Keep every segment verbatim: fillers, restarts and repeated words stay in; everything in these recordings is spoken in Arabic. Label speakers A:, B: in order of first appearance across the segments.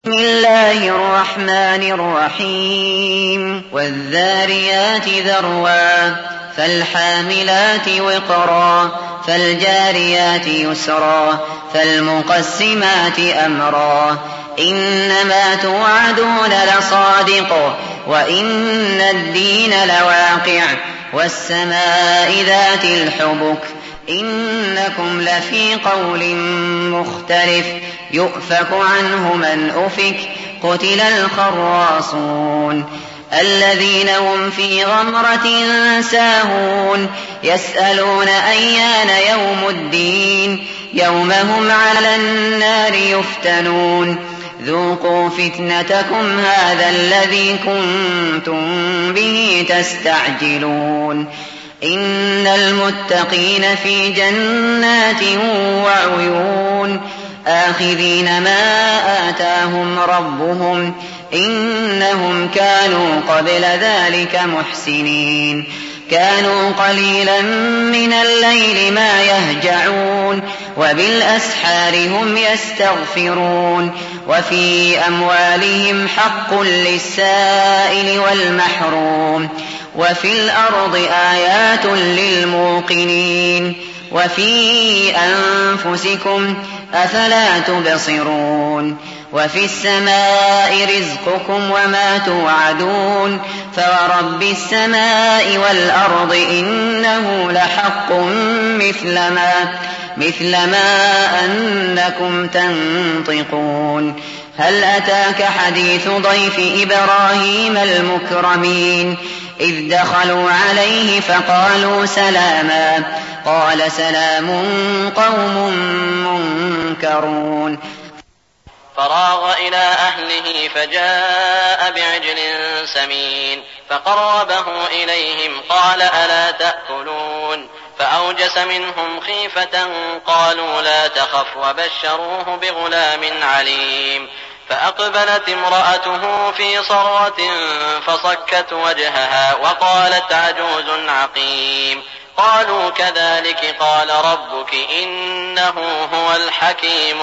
A: بسم الله الرحمن الرحيم والذاريات ذروا فالحاملات وقرا فالجاريات يسرا فالمقسمات أمرا إنما توعدون لصادق وإن الدين لواقع والسماء ذات الحبك إنكم لفي قول مختلف يؤفك عنه من أفك قتل الخراصون الذين هم في غمرة ساهون يسألون أيان يوم الدين يوم هم على النار يفتنون ذوقوا فتنتكم هذا الذي كنتم به تستعجلون إن المتقين في جنات وعيون آخذين ما آتاهم ربهم إنهم كانوا قبل ذلك محسنين كانوا قليلا من الليل ما يهجعون وبالأسحار هم يستغفرون وفي أموالهم حق للسائل والمحروم وفي الأرض آيات للموقنين وفي أنفسكم أفلا تبصرون وفي السماء رزقكم وما توعدون فورب السماء والأرض إنه لحق مثل ما, مثل ما أنكم تنطقون هل أتاك حديث ضيف إبراهيم المكرمين إذ دخلوا عليه فقالوا سلاما قال سلام قوم منكرون
B: فراغ إلى أهله فجاء بعجل سمين فقربه إليهم قال ألا تأكلون فأوجس منهم خيفة قالوا لا تخف وبشروه بغلام عليم فأقبلت امرأته في صرة فصكت وجهها وقالت عجوز عقيم قالوا كذلك قال ربك إنه هو الحكيم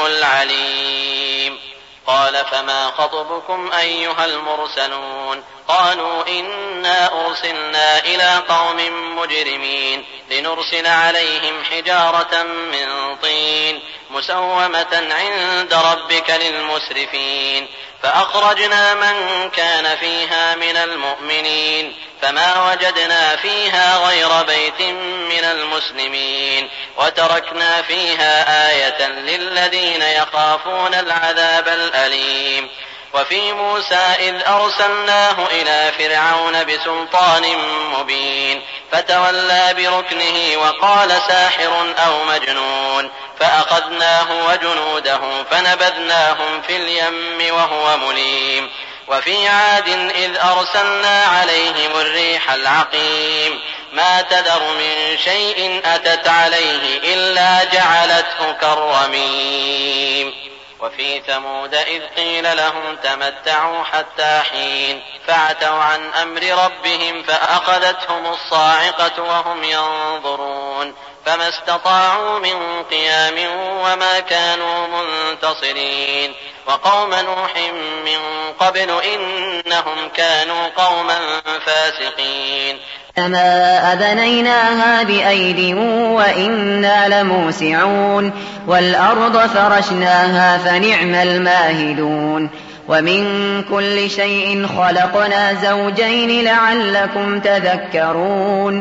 B: العليم قال فما خطبكم أيها المرسلون قالوا إنا أرسلنا إلى قوم مجرمين لنرسل عليهم حجارة من طين مسومة عند ربك للمسرفين فأخرجنا من كان فيها من المؤمنين فما وجدنا فيها غير بيت من المسلمين وتركنا فيها آية للذين يخافون العذاب الأليم وفي موسى إذ أرسلناه إلى فرعون بسلطان مبين فتولى بركنه وقال ساحر أو مجنون فأخذناه وجنوده فنبذناهم في اليم وهو مليم وفي عاد إذ أرسلنا عليهم الريح العقيم ما تذر من شيء أتت عليه إلا جعلته كالرميم وفي ثمود إذ قيل لهم تمتعوا حتى حين فعتوا عن أمر ربهم فأخذتهم الصاعقة وهم ينظرون فما استطاعوا من قيام وما كانوا منتصرين وقوم نوح من قبل إنهم كانوا قوما فاسقين
A: السماء بنيناها بأيد وإنا لموسعون والأرض فرشناها فنعم الماهدون ومن كل شيء خلقنا زوجين لعلكم تذكرون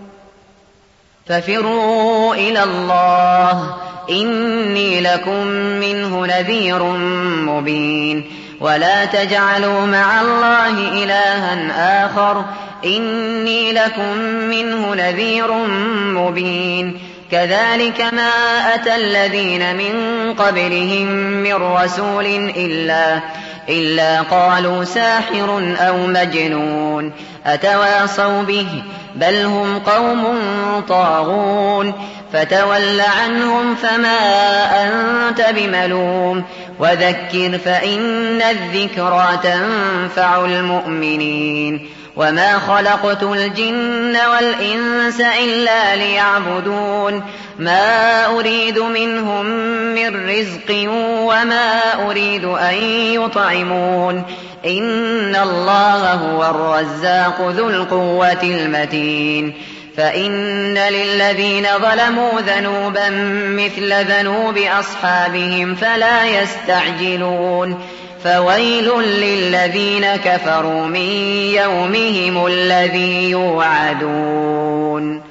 A: ففروا إلى الله إني لكم منه نذير مبين ولا تجعلوا مع الله إلها آخر إني لكم منه نذير مبين كذلك ما أتى الذين من قبلهم من رسول إلا, إلا قالوا ساحر أو مجنون أتواصوا به بل هم قوم طاغون فتول عنهم فما أنت بملوم وذكر فإن الذكرى تنفع المؤمنين وما خلقت الجن والإنس إلا ليعبدون ما أريد منهم من رزق وما أريد أن يطعمون إن الله هو الرزاق ذو القوة المتين فإن للذين ظلموا ذنوبا مثل ذنوب أصحابهم فلا يستعجلون فويل للذين كفروا من يومهم الذي يوعدون